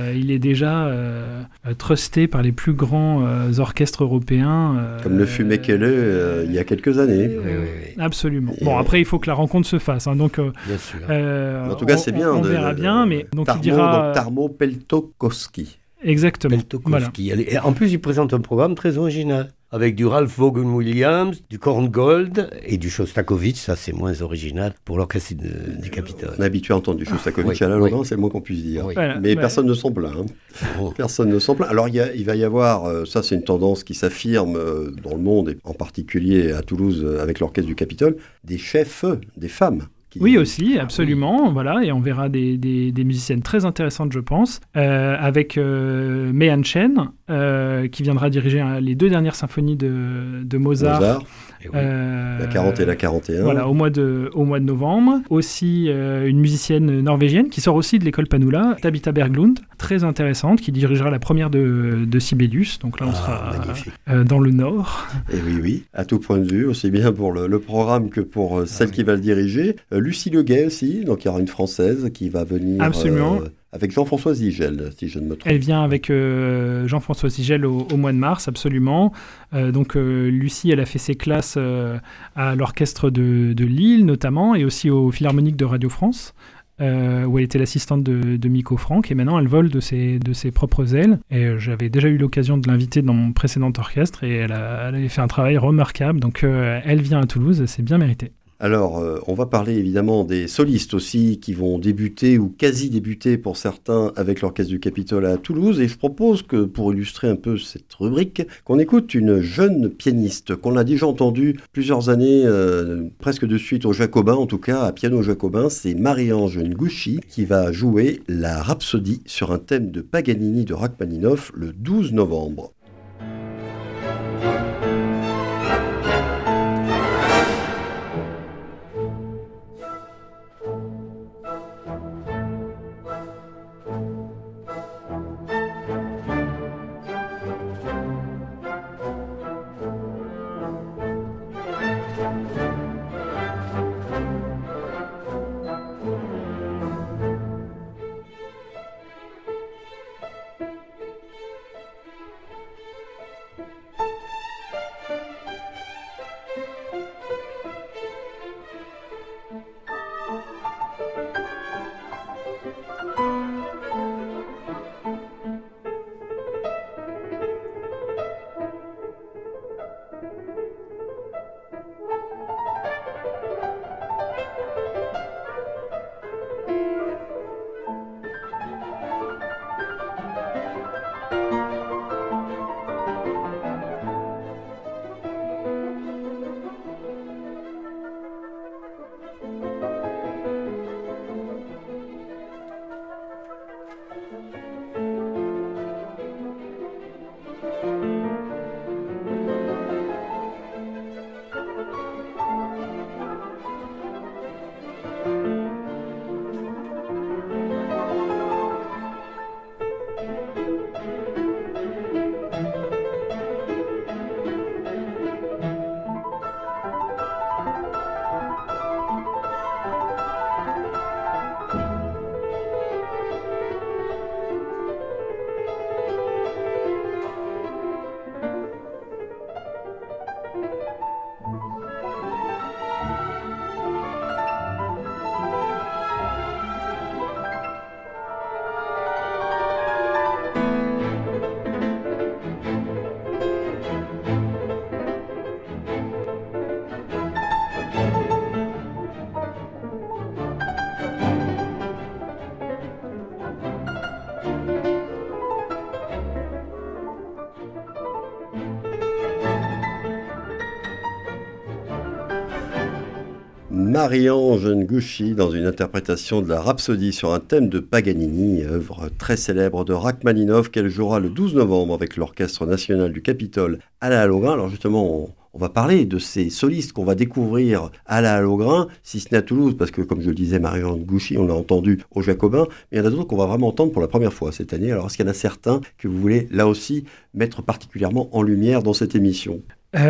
trusté par les plus grands orchestres européens. Comme le fut Mekele il y a quelques années. Oui. Absolument. Bon, après, il faut que la rencontre se fasse. Donc, bien sûr. En tout cas, c'est bien. On verra bien. Mais donc, Tarmo, il dira... Tarmo Peltokoski. Exactement. Peltokoski. Voilà. Et en plus, il présente un programme très original. avec du Ralph Vaughan Williams, du Korngold et du Shostakovich. Ça, c'est moins original pour l'orchestre du Capitole. On est habitué à entendre du Shostakovich à la Louvain, c'est le moins qu'on puisse dire. Oui. Voilà, Mais personne ne s'en plaint. Personne ne s'en plaint. Alors, il va y avoir, ça c'est une tendance qui s'affirme dans le monde, et en particulier à Toulouse avec l'orchestre du Capitole, des chefs, des femmes. Oui, aussi, absolument. Voilà, et on verra des musiciennes très intéressantes, je pense, avec Mei-Han Chen, qui viendra diriger les 2 dernières symphonies de Mozart. La 40 et la 41. Voilà, au mois de novembre. Aussi, une musicienne norvégienne qui sort aussi de l'école Panula, Tabitha Berglund, très intéressante, qui dirigera la première de Sibelius. Donc là, on sera dans le nord. Et oui, à tout point de vue, aussi bien pour le programme que pour celle qui va le diriger. Lucie Leguet aussi, donc il y aura une Française qui va venir avec Jean-François Zigel, si je ne me trompe. Elle vient avec Jean-François Zigel au mois de mars, absolument. Donc Lucie, elle a fait ses classes à l'orchestre de Lille notamment, et aussi au Philharmonique de Radio France, où elle était l'assistante de Miko Franck, et maintenant elle vole de ses propres ailes. Et j'avais déjà eu l'occasion de l'inviter dans mon précédent orchestre, et elle avait fait un travail remarquable. Donc elle vient à Toulouse, c'est bien mérité. Alors, on va parler évidemment des solistes aussi qui vont débuter ou quasi débuter pour certains avec l'Orchestre du Capitole à Toulouse. Et je propose que pour illustrer un peu cette rubrique, qu'on écoute une jeune pianiste qu'on a déjà entendue plusieurs années, presque de suite au Jacobin, en tout cas à piano Jacobin. C'est Marie-Ange Ngouchi qui va jouer la Rhapsodie sur un thème de Paganini de Rachmaninov le 12 novembre. Marie-Ange Ngouchi dans une interprétation de la Rhapsodie sur un thème de Paganini, œuvre très célèbre de Rachmaninov qu'elle jouera le 12 novembre avec l'Orchestre National du Capitole à la Hallogrin. Alors justement, on va parler de ces solistes qu'on va découvrir à la Hallogrin, si ce n'est à Toulouse, parce que comme je le disais, Marie-Ange Ngouchi, on l'a entendu au Jacobin, mais il y en a d'autres qu'on va vraiment entendre pour la première fois cette année. Alors est-ce qu'il y en a certains que vous voulez là aussi mettre particulièrement en lumière dans cette émission ?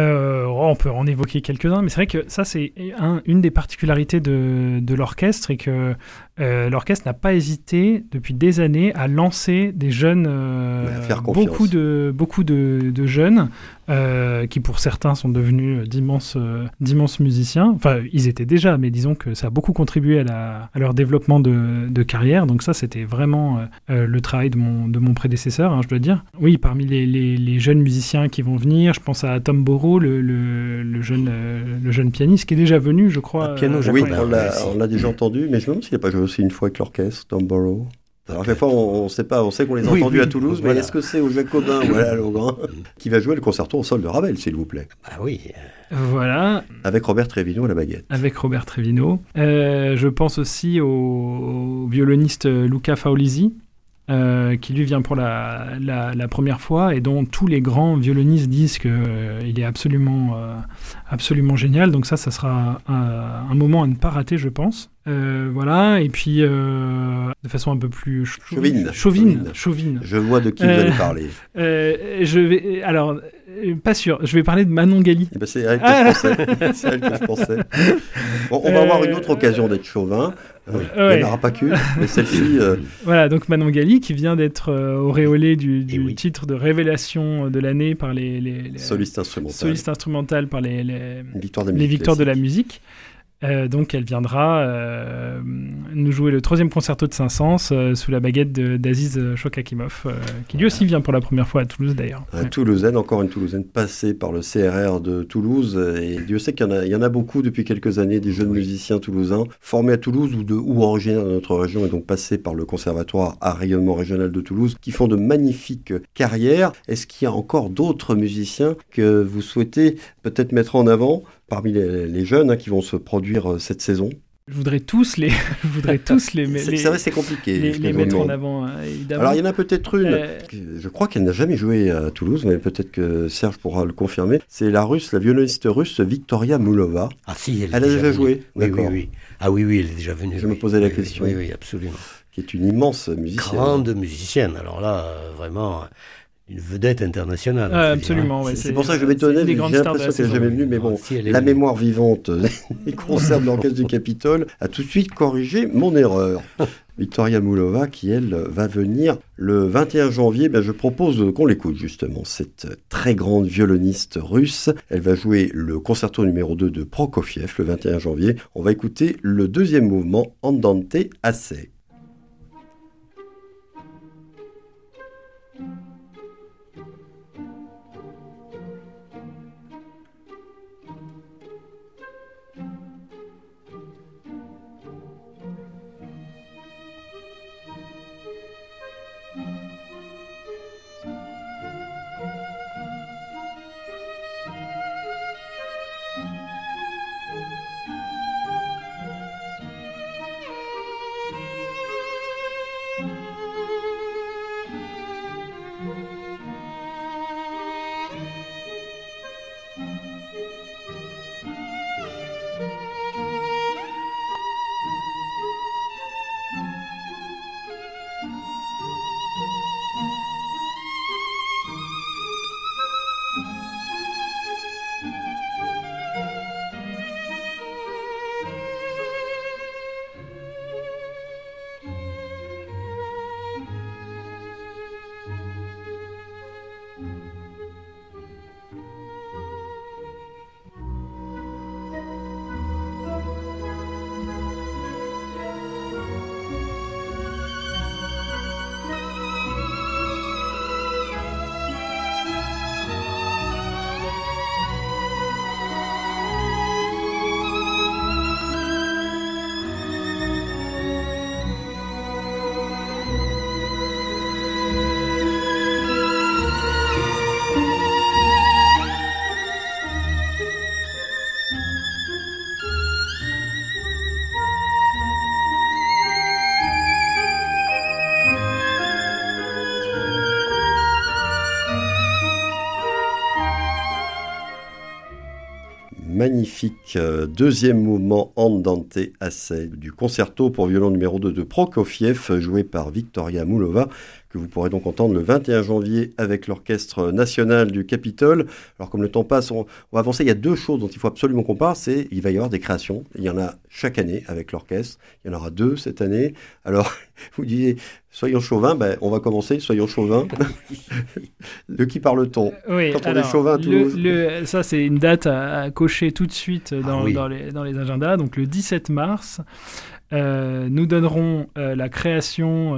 On peut en évoquer quelques-uns, mais c'est vrai que ça, c'est une des particularités de l'orchestre, et que l'orchestre n'a pas hésité depuis des années à lancer des jeunes, beaucoup de jeunes qui pour certains sont devenus d'immenses musiciens. Enfin, ils étaient déjà, mais disons que ça a beaucoup contribué à leur développement de carrière. Donc ça, c'était vraiment le travail de mon prédécesseur, hein, je dois dire. Oui, parmi les jeunes musiciens qui vont venir, je pense à Tom Borrow, le jeune pianiste qui est déjà venu, je crois. Oui, on l'a déjà entendu, mais je me demande s'il n'a pas joué aussi une fois avec l'orchestre, Tom Borrow. Alors, à chaque fois, on sait pas, on sait qu'on les a entendus à Toulouse, mais est-ce que c'est au Jacobin ou à Logran qui va jouer le concerto au sol de Ravel, s'il vous plaît? Ah oui. Voilà. Avec Robert Trevino à la baguette. Avec Robert Trevino. Je pense aussi au violoniste Luca Faulisi, qui lui vient pour la première fois et dont tous les grands violonistes disent qu'il est absolument génial. Donc ça sera un moment à ne pas rater, je pense. Voilà, et puis de façon un peu plus chauvine. Je vois de qui vous allez parler. Pas sûr, je vais parler de Manon Gali. Eh ben, c'est à elle que je pensais. Bon, on va avoir une autre occasion d'être chauvin. Il n'y en aura pas qu'une, mais celle-ci... Voilà, donc Manon Gali qui vient d'être auréolée du titre de révélation de l'année par les solistes instrumentales par les victoires de la musique. Donc elle viendra nous jouer le 3e concerto de Saint-Saëns sous la baguette d'Aziz Chokakimov, qui lui aussi vient pour la première fois à Toulouse d'ailleurs. Toulousaine, encore une Toulousaine passée par le CRR de Toulouse, et Dieu sait qu'il y en a beaucoup depuis quelques années, des jeunes musiciens toulousains formés à Toulouse ou originaires de notre région et donc passés par le conservatoire à rayonnement régional de Toulouse, qui font de magnifiques carrières. Est-ce qu'il y a encore d'autres musiciens que vous souhaitez peut-être mettre en avant parmi les jeunes qui vont se produire cette saison? Je voudrais tous les c'est vrai, c'est compliqué. Les mettre en avant, évidemment. Alors, il y en a peut-être une, je crois qu'elle n'a jamais joué à Toulouse, mais peut-être que Serge pourra le confirmer. C'est la violoniste russe Victoria Moulova. Ah si, elle a déjà joué. Oui. Ah oui, elle est déjà venue. Je me posais la question. Oui, absolument. Qui est une immense musicienne. Grande musicienne. Alors là, vraiment... une vedette internationale. Absolument, ouais, c'est pour ça que je m'étonnais, j'ai l'impression qu'elle n'est jamais venue, mais bon, la mémoire vivante des concerts de l'Orchestre du Capitole a tout de suite corrigé mon erreur. Victoria Moulova, qui elle va venir le 21 janvier, je propose qu'on l'écoute justement, cette très grande violoniste russe. Elle va jouer le concerto numéro 2 de Prokofiev le 21 janvier. On va écouter le 2e mouvement, Andante Assai. Magnifique 2e mouvement Andante Assai du concerto pour violon numéro 2 de Prokofiev, joué par Victoria Moulova, que vous pourrez donc entendre le 21 janvier avec l'Orchestre national du Capitole. Alors comme le temps passe, on va avancer. Il y a 2 choses dont il faut absolument qu'on parle. Il va y avoir des créations. Il y en a chaque année avec l'orchestre. Il y en aura 2 cette année. Alors vous disiez, soyons chauvins, on va commencer, soyons chauvins. De qui parle-t-on quand on est chauvin à Toulouse? Ça, c'est une date à cocher tout de suite dans les agendas. Donc le 17 mars, nous donnerons la création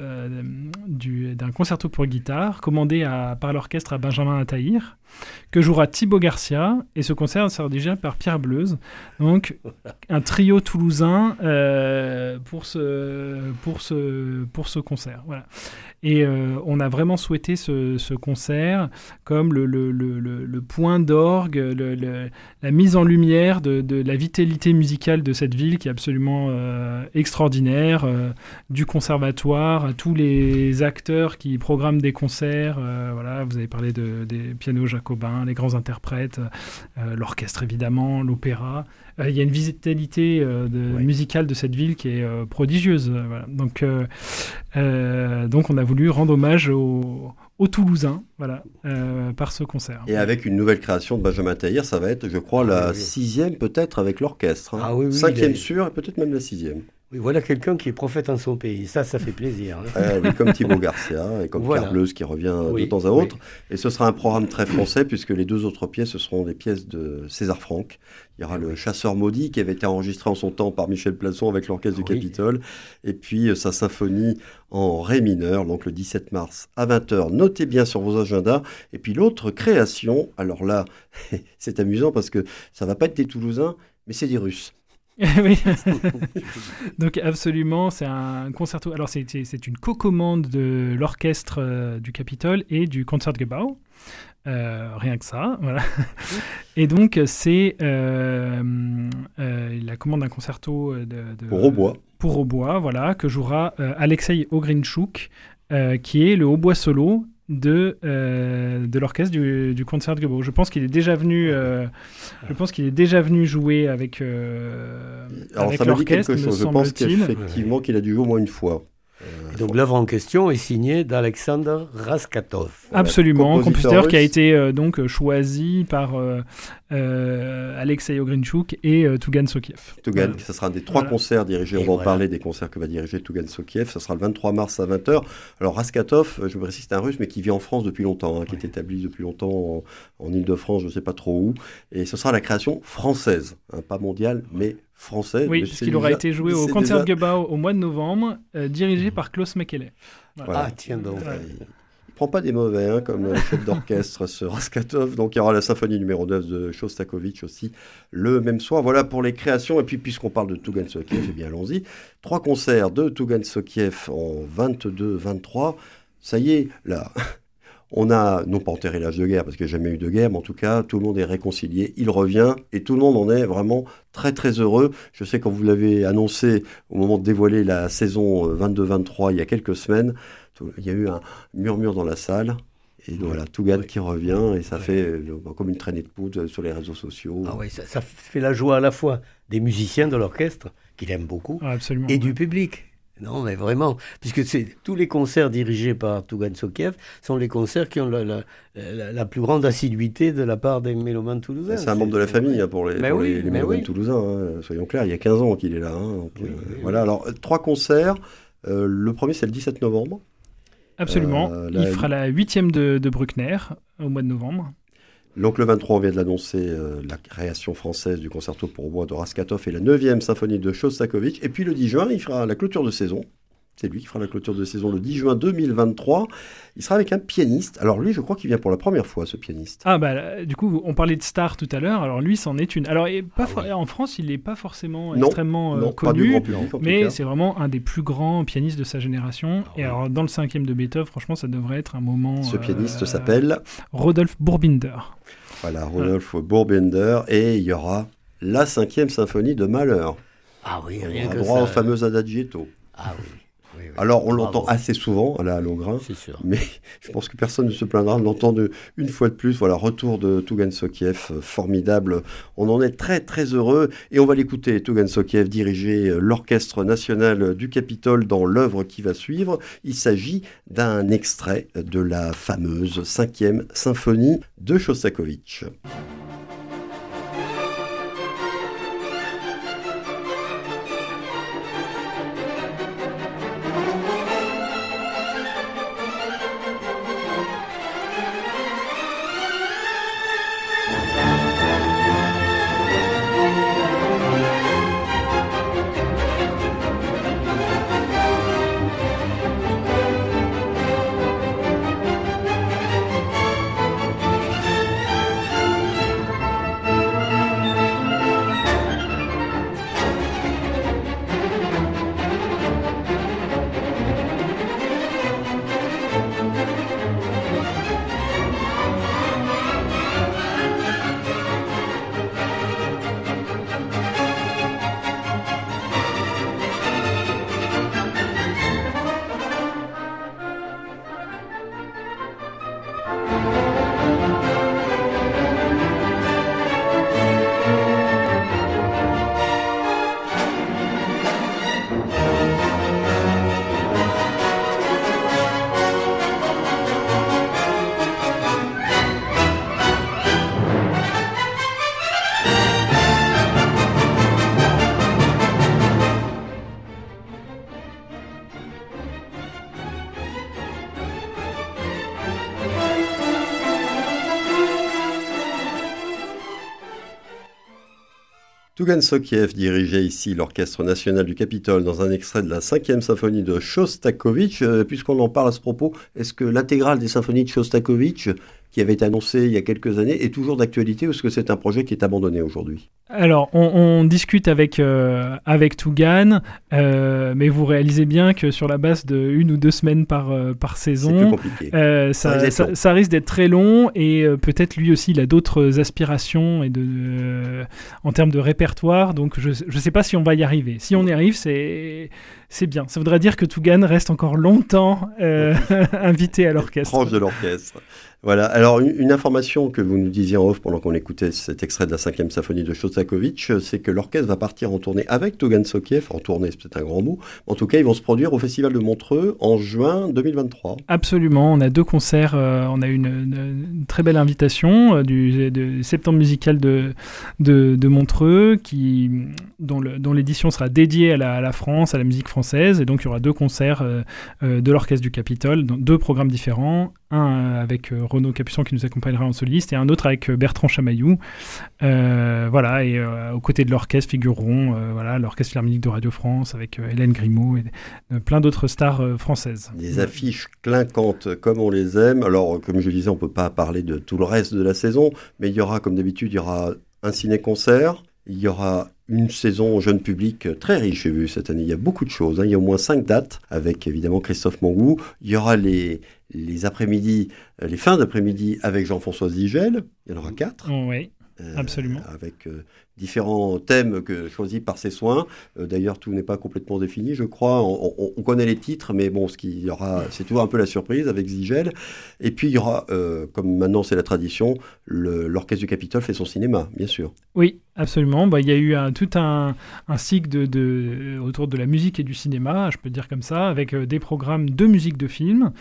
d'un concerto pour guitare commandé par l'orchestre à Benjamin Attahir, que jouera Thibaut Garcia, et ce concert sera dirigé par Pierre Bleuze. Donc un trio toulousain pour ce concert. Voilà. Et on a vraiment souhaité ce concert comme le point d'orgue, la mise en lumière de la vitalité musicale de cette ville qui est absolument extraordinaire, du conservatoire à tous les acteurs qui programment des concerts. Voilà, vous avez parlé des pianos jacobins, les grands interprètes, l'orchestre évidemment, l'opéra. Il y a une vitalité musicale de cette ville qui est prodigieuse. Voilà. Donc on a voulu rendre hommage aux Toulousains, voilà, par ce concert. Et avec une nouvelle création de Benjamin Attahir, ça va être, je crois, la 6e peut-être avec l'orchestre. Hein. 5e sûr, et peut-être même la 6e. Oui, voilà quelqu'un qui est prophète en son pays. Ça fait plaisir. Hein. Oui, comme Thibaut Garcia et comme Pierre Bleuze qui revient de temps à autre. Et ce sera un programme très français puisque les 2 autres pièces, ce seront des pièces de César Franck. Il y aura le Chasseur maudit qui avait été enregistré en son temps par Michel Plasson avec l'Orchestre du Capitole. Et puis sa symphonie en ré mineur, donc le 17 mars à 20h. Notez bien sur vos agendas. Et puis l'autre création, alors là, c'est amusant parce que ça ne va pas être des Toulousains, mais c'est des Russes. Oui. Donc absolument, c'est un concerto. Alors c'est une co-commande de l'orchestre du Capitole et du Concertgebouw. Rien que ça, voilà. Et donc c'est la commande d'un concerto pour hautbois, voilà, que jouera Alexei Ogrinchuk, qui est le hautbois solo de l'orchestre du Concertgebouw. Je pense qu'il est déjà venu jouer avec alors ça l'orchestre. Me dit quelque chose. Je pense qu'effectivement qu'il a dû jouer au moins une fois. Donc l'œuvre en question est signée d'Alexander Raskatov. Absolument, compositeur qui a été donc choisi par Alexei Ogrinchuk et Tougan Sokiev. Tougan, ce sera un des 3 concerts dirigés. On va en parler des concerts que va diriger Tougan Sokiev. Ce sera le 23 mars à 20h. Alors Raskatov, je précise, c'est un Russe, mais qui vit en France depuis longtemps, qui est établi depuis longtemps en Île-de-France, je ne sais pas trop où. Et ce sera la création française, pas mondiale, mais française. Oui, puisqu'il aura été joué au Concertgebouw au mois de novembre, dirigé par Klaus Mekele. Voilà. Ah, tiens donc. Il prend pas des mauvais comme chef d'orchestre, ce Raskatov. Donc il y aura la symphonie numéro 9 de Shostakovich aussi le même soir. Voilà pour les créations. Et puis puisqu'on parle de Tougan Sokiev, eh bien allons-y. 3 concerts de Tougan Sokiev en 22-23. Ça y est, là... On a, non pas enterré l'âge de guerre, parce qu'il n'y a jamais eu de guerre, mais en tout cas, tout le monde est réconcilié, il revient, et tout le monde en est vraiment très très heureux. Je sais quand vous l'avez annoncé au moment de dévoiler la saison 22-23 il y a quelques semaines, il y a eu un murmure dans la salle, et voilà, Tougan qui revient, et ça fait comme une traînée de poudre sur les réseaux sociaux. Ah oui, ça fait la joie à la fois des musiciens de l'orchestre, qu'il aime beaucoup, et du public. Non, mais vraiment, puisque tous les concerts dirigés par Tougan Sokiev sont les concerts qui ont la plus grande assiduité de la part des mélomanes toulousains. C'est un membre de la famille pour les mélomanes toulousains, soyons clairs, il y a 15 ans qu'il est là. Voilà, alors 3 concerts, le premier c'est le 17 novembre. Absolument, il fera la 8e de Bruckner au mois de novembre. Donc le 23, on vient de l'annoncer, la création française du concerto pour hautbois de Raskatov et la 9e symphonie de Shostakovich. Et puis le 10 juin, il fera la clôture de saison. C'est lui qui fera la clôture de saison le 10 juin 2023. Il sera avec un pianiste. Alors lui, je crois qu'il vient pour la première fois, ce pianiste. Ah bah du coup, on parlait de star tout à l'heure. Alors lui, c'en est une. Alors en France, il n'est pas forcément extrêmement connu, pas du grand public, mais c'est vraiment un des plus grands pianistes de sa génération. Et alors dans le 5e de Beethoven, franchement, ça devrait être un moment... Ce pianiste s'appelle Rodolphe Bourbinder. Voilà, Rodolphe Bourbinder. Et il y aura la 5e symphonie de Mahler. Ah oui, rien on aura que droit ça. au fameux adagietto. Ah oui. Alors, on l'entend Bravo. assez souvent à la Halograin, C'est sûr. mais je pense que personne ne se plaindra de l'entendre une fois de plus. Voilà, retour de Tougan Sokiev, formidable. On en est très, très heureux. Et on va l'écouter, Tougan Sokiev, diriger l'Orchestre national du Capitole dans l'œuvre qui va suivre. Il s'agit d'un extrait de la fameuse 5e symphonie de Shostakovich. Tougan Sokiev dirigeait ici l'Orchestre national du Capitole dans un extrait de la 5e symphonie de Shostakovich. Puisqu'on en parle à ce propos, est-ce que l'intégrale des symphonies de Shostakovich, qui avait été annoncée il y a quelques années, est toujours d'actualité ou est-ce que c'est un projet qui est abandonné aujourd'hui ? Alors, on discute avec Tougan, mais vous réalisez bien que sur la base de 1 ou 2 semaines par saison, c'est plus compliqué. Ça risque d'être très long et peut-être lui aussi il a d'autres aspirations et en termes de répertoire, donc je ne sais pas si on va y arriver. Si on y arrive, c'est bien. Ça voudrait dire que Tougan reste encore longtemps invité à l'orchestre. Proche de l'orchestre. Voilà, alors une information que vous nous disiez en off pendant qu'on écoutait cet extrait de la 5e symphonie de Shostakovich, c'est que l'orchestre va partir en tournée avec Tougan Sokiev, en tournée c'est peut-être un grand mot, en tout cas ils vont se produire au Festival de Montreux en juin 2023. Absolument, on a 2 concerts, on a une très belle invitation du septembre musical de Montreux, dont l'édition sera dédiée à la France, à la musique française, et donc il y aura 2 concerts de l'Orchestre du Capitole, dans 2 programmes différents, un avec Renaud Capuçon qui nous accompagnera en soliste et un autre avec Bertrand Chamaillou. Voilà, et aux côtés de l'orchestre figureront l'Orchestre Philharmonique de Radio France avec Hélène Grimaud et plein d'autres stars françaises. Des affiches clinquantes comme on les aime. Alors, comme je disais, on ne peut pas parler de tout le reste de la saison, mais il y aura, comme d'habitude, il y aura un ciné-concert, il y aura une saison jeune public très riche, j'ai vu cette année. Il y a beaucoup de choses. Il y a au moins 5 dates avec évidemment Christophe Mangou. Il y aura les après-midi, les fins d'après-midi avec Jean-François Zigel. Il y en aura 4. Oui, absolument. Avec différents thèmes choisis par ses soins. D'ailleurs, tout n'est pas complètement défini, je crois. On connaît les titres, mais bon, c'est toujours un peu la surprise avec Zigel. Et puis, il y aura, comme maintenant c'est la tradition, l'Orchestre du Capitole fait son cinéma, bien sûr. Oui, absolument. Il y a eu tout un cycle autour de la musique et du cinéma, je peux dire comme ça, avec des programmes de musique de film.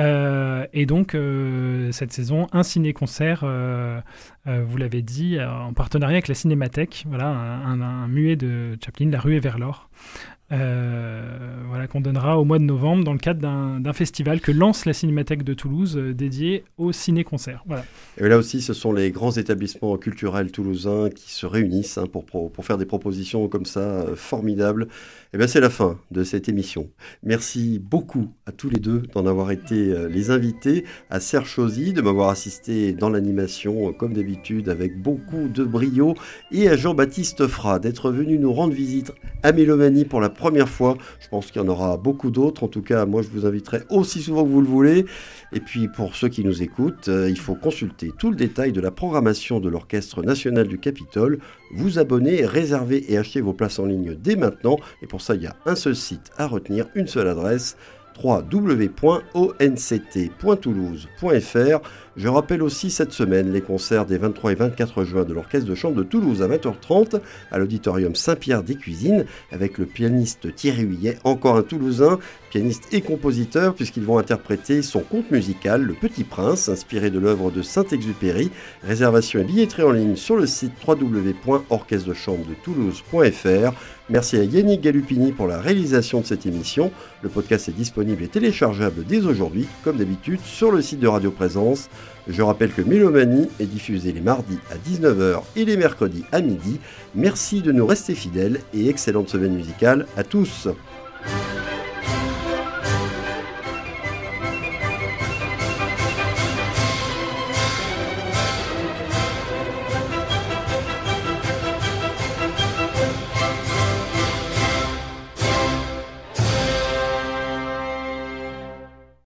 Et donc, cette saison, un ciné-concert, vous l'avez dit, en partenariat avec la Cinémathèque. Voilà, un muet de Chaplin, La ruée vers l'or. Qu'on donnera au mois de novembre dans le cadre d'un festival que lance la Cinémathèque de Toulouse dédié au ciné-concert. Voilà. Et là aussi, ce sont les grands établissements culturels toulousains qui se réunissent pour faire des propositions comme ça formidables. Et bien, c'est la fin de cette émission. Merci beaucoup à tous les deux d'en avoir été les invités, à Serge Chauzy de m'avoir assisté dans l'animation comme d'habitude avec beaucoup de brio et à Jean-Baptiste Frat d'être venu nous rendre visite à Mélomanie pour la première fois. Je pense qu'il y en aura beaucoup d'autres. En tout cas, moi, je vous inviterai aussi souvent que vous le voulez. Et puis, pour ceux qui nous écoutent, il faut consulter tout le détail de la programmation de l'Orchestre national du Capitole. Vous abonner, réserver et acheter vos places en ligne dès maintenant. Et pour ça, il y a un seul site à retenir, une seule adresse, www.onct.toulouse.fr. Je rappelle aussi cette semaine les concerts des 23 et 24 juin de l'Orchestre de chambre de Toulouse à 20h30 à l'Auditorium Saint-Pierre des Cuisines avec le pianiste Thierry Huillet, encore un Toulousain, pianiste et compositeur, puisqu'ils vont interpréter son conte musical Le Petit Prince, inspiré de l'œuvre de Saint-Exupéry. Réservation et billetterie en ligne sur le site www.orchestredechambre-de-toulouse.fr. Merci à Yannick Galupini pour la réalisation de cette émission. Le podcast est disponible et téléchargeable dès aujourd'hui, comme d'habitude, sur le site de Radio Présence. Je rappelle que Mélomanie est diffusée les mardis à 19h et les mercredis à midi. Merci de nous rester fidèles et excellente semaine musicale à tous.